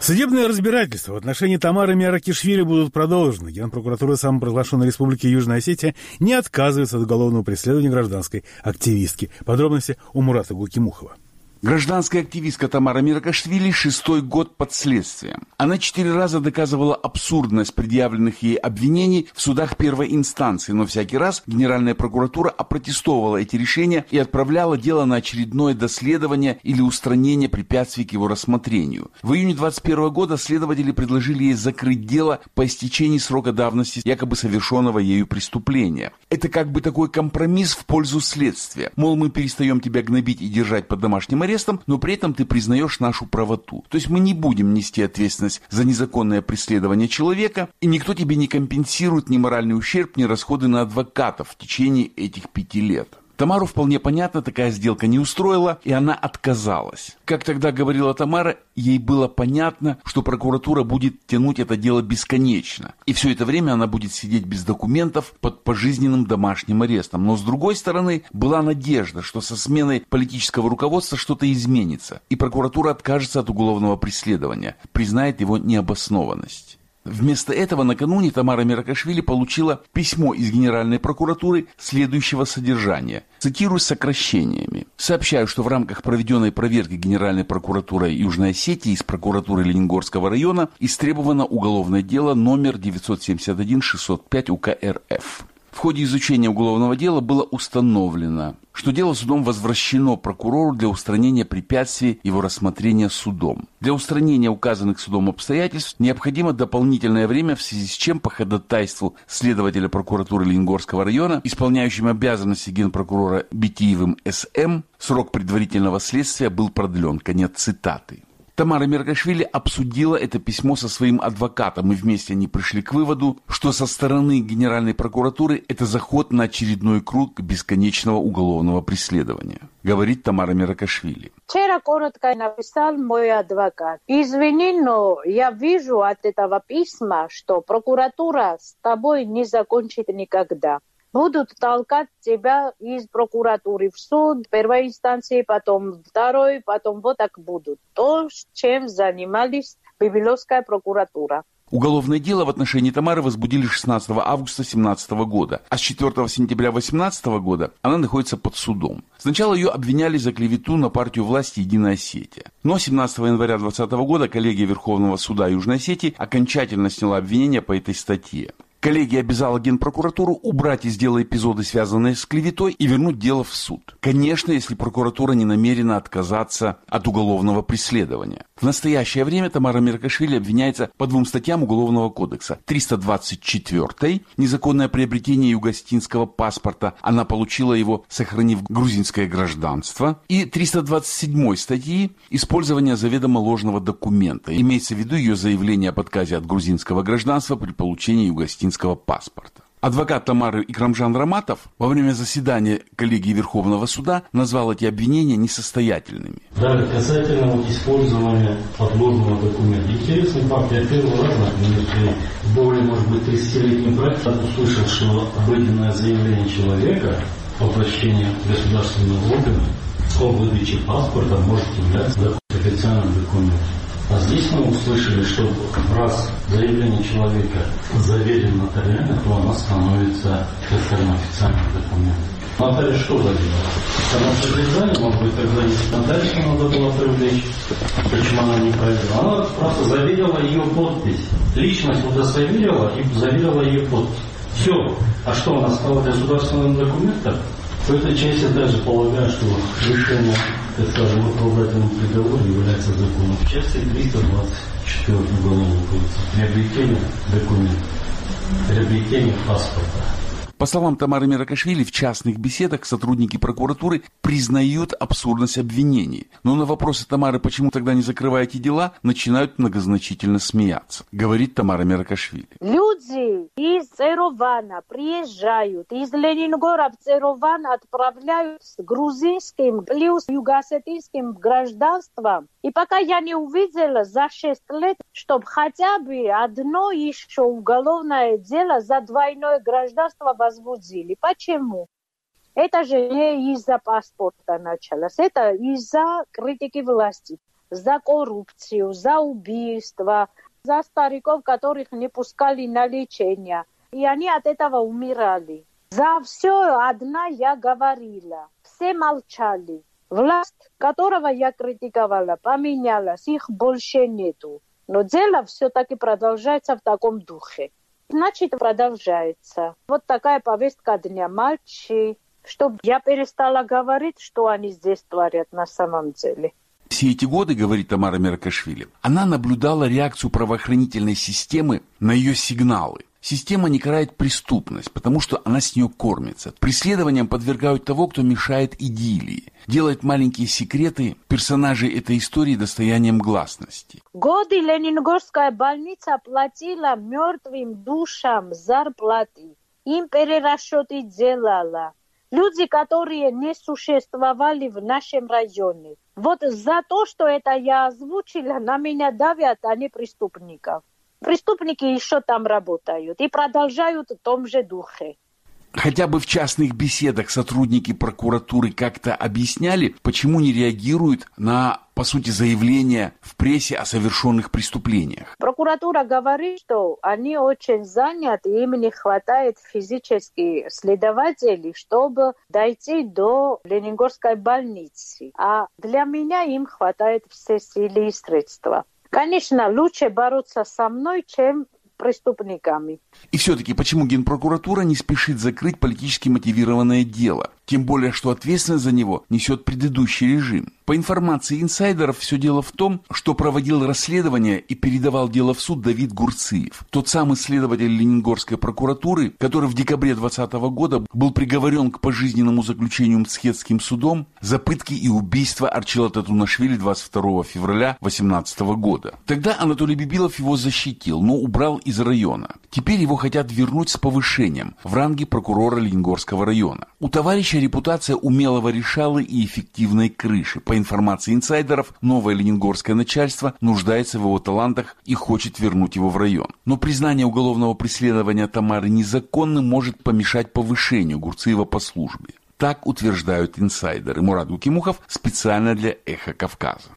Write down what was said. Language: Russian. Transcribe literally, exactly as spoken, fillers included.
Судебные разбирательства в отношении Тамары Миаракишвили будут продолжены. Генпрокуратура самопровозглашенной Республики Южная Осетия не отказывается от уголовного преследования гражданской активистки. Подробности у Мурата Гукимухова. Гражданская активистка Тамара Миаракишвили шестой год под следствием. Она четыре раза доказывала абсурдность предъявленных ей обвинений в судах первой инстанции, но всякий раз Генеральная прокуратура опротестовывала эти решения и отправляла дело на очередное доследование или устранение препятствий к его рассмотрению. В июне двадцать первого года следователи предложили ей закрыть дело по истечении срока давности якобы совершенного ею преступления. Это как бы такой компромисс в пользу следствия. Мол, мы перестаем тебя гнобить и держать под домашним арестом, арестом, но при этом ты признаешь нашу правоту. То есть мы не будем нести ответственность за незаконное преследование человека, и никто тебе не компенсирует ни моральный ущерб, ни расходы на адвокатов в течение этих пяти лет. Тамару вполне понятно, такая сделка не устроила, и она отказалась. Как тогда говорила Тамара, ей было понятно, что прокуратура будет тянуть это дело бесконечно. И все это время она будет сидеть без документов под пожизненным домашним арестом. Но с другой стороны, была надежда, что со сменой политического руководства что-то изменится, и прокуратура откажется от уголовного преследования, признает его необоснованность. Вместо этого накануне Тамара Миаракишвили получила письмо из Генеральной прокуратуры следующего содержания. Цитирую с сокращениями. «Сообщаю, что в рамках проведенной проверки Генеральной прокуратурой Южной Осетии из прокуратуры Лениногорского района истребовано уголовное дело номер девятьсот семьдесят один шестьсот пять УК РФ. В ходе изучения уголовного дела было установлено, что дело судом возвращено прокурору для устранения препятствий его рассмотрения судом. Для устранения указанных судом обстоятельств необходимо дополнительное время, в связи с чем по ходатайству следователя прокуратуры Лениногорского района, исполняющим обязанности генпрокурора Битиевым С.М., срок предварительного следствия был продлен». Конец цитаты. Тамара Миаракишвили обсудила это письмо со своим адвокатом, и вместе они пришли к выводу, что со стороны Генеральной прокуратуры это заход на очередной круг бесконечного уголовного преследования. Говорит Тамара Миаракишвили. Вчера коротко написал мой адвокат. Извини, но я вижу от этого письма, что прокуратура с тобой не закончит никогда. Будут толкать тебя из прокуратуры в суд, первой инстанции, потом второй, потом вот так будут. То, чем занимались Бибиловская прокуратура. Уголовное дело в отношении Тамары возбудили шестнадцатого августа две тысячи семнадцатого года, а с четвёртого сентября две тысячи восемнадцатого года она находится под судом. Сначала ее обвиняли за клевету на партию власти «Единая Осетия». Но семнадцатого января две тысячи двадцатого года коллегия Верховного суда Южной Осетии окончательно сняла обвинение по этой статье. Коллегия обязала Генпрокуратуру убрать из дела эпизоды, связанные с клеветой, и вернуть дело в суд. Конечно, если прокуратура не намерена отказаться от уголовного преследования. В настоящее время Тамара Миаракишвили обвиняется по двум статьям Уголовного кодекса. триста двадцать четвёртой – незаконное приобретение югостинского паспорта. Она получила его, сохранив грузинское гражданство. И триста двадцать седьмой статьи – использование заведомо ложного документа. Имеется в виду ее заявление об отказе от грузинского гражданства при получении югостинского паспорта. Адвокат Тамары Икрамжан Раматов во время заседания коллегии Верховного суда назвал эти обвинения несостоятельными. Далее, касательно вот использования подложного документа. Интересный факт. Я первый раз на примере более, может быть, тридцатилетней практики услышал, что обыденное заявление человека о обращении государственного органа о выдаче паспорта может являться официальным документом. А здесь мы услышали, что раз заявление человека заверено нотариально, то оно становится официальным документом. Нотариус что заверила? Само содержание, может быть, тогда есть нотариуска надо было привлечь, почему она не проверила. Она просто заверила ее подпись. Личность удостоверила и заверила ее подпись. Все. А что, она стала государственным документом? В этой части даже полагаю, что решение, так скажем, в оправдательном приговоре является законом. В части триста двадцать четыре Уголовного кодекса. Приобретение документа. Приобретение паспорта. По словам Тамары Миаракишвили, в частных беседах сотрудники прокуратуры признают абсурдность обвинений. Но на вопросы Тамары, почему тогда не закрываете дела, начинают многозначительно смеяться. Говорит Тамара Миаракишвили. Люди из Еревана приезжают, из Ленингора в Ереван отправляют с грузинским плюс югоосетинским гражданством. И пока я не увидела за шесть лет, чтобы хотя бы одно еще уголовное дело за двойное гражданство возбудили. Почему? Это же не из-за паспорта началось, это из-за критики власти. за коррупцию, за убийство, за стариков, которых не пускали на лечение. И они от этого умирали. За все одна я говорила. Все молчали. Власть, которого я критиковала, поменялась, их больше нету. Но дело все-таки продолжается в таком духе. Значит, продолжается. Вот такая повестка дня. Молчи, чтобы я перестала говорить, что они здесь творят на самом деле. Все эти годы, говорит Тамара Меркашвили, она наблюдала реакцию правоохранительной системы на ее сигналы. Система не карает преступность, потому что она с нее кормится. Преследованиям подвергают того, кто мешает идиллии. Делает маленькие секреты персонажей этой истории достоянием гласности. Годы Ленингорская больница платила мертвым душам зарплаты. Им перерасчеты делала. Люди, которые не существовали в нашем районе. Вот за то, что это я озвучила, на меня давят, а не преступников. Преступники еще там работают и продолжают в том же духе. Хотя бы в частных беседах сотрудники прокуратуры как-то объясняли, почему не реагируют на, по сути, заявления в прессе о совершенных преступлениях. Прокуратура говорит, что они очень заняты, им не хватает физических следователей, чтобы дойти до Ленингорской больницы. А для меня им хватает все силы и средства. Конечно, лучше бороться со мной, чем преступниками. И все-таки, почему Генпрокуратура не спешит закрыть политически мотивированное дело? Тем более, что ответственность за него несет предыдущий режим. По информации инсайдеров, все дело в том, что проводил расследование и передавал дело в суд Давид Гурциев. Тот самый следователь Ленингорской прокуратуры, который в декабре двадцатого года был приговорен к пожизненному заключению Мцхетским судом за пытки и убийство Арчила Татунашвили двадцать второго февраля две тысячи восемнадцатого года. Тогда Анатолий Бибилов его защитил, но убрал из района. Теперь его хотят вернуть с повышением в ранге прокурора Ленингорского района. У товарища репутация умелого решалы и эффективной крыши. По информации инсайдеров, новое ленингорское начальство нуждается в его талантах и хочет вернуть его в район. Но признание уголовного преследования Тамары незаконным может помешать повышению Гурциева по службе. Так утверждают инсайдеры. Мурат Гукимухов специально для «Эхо Кавказа».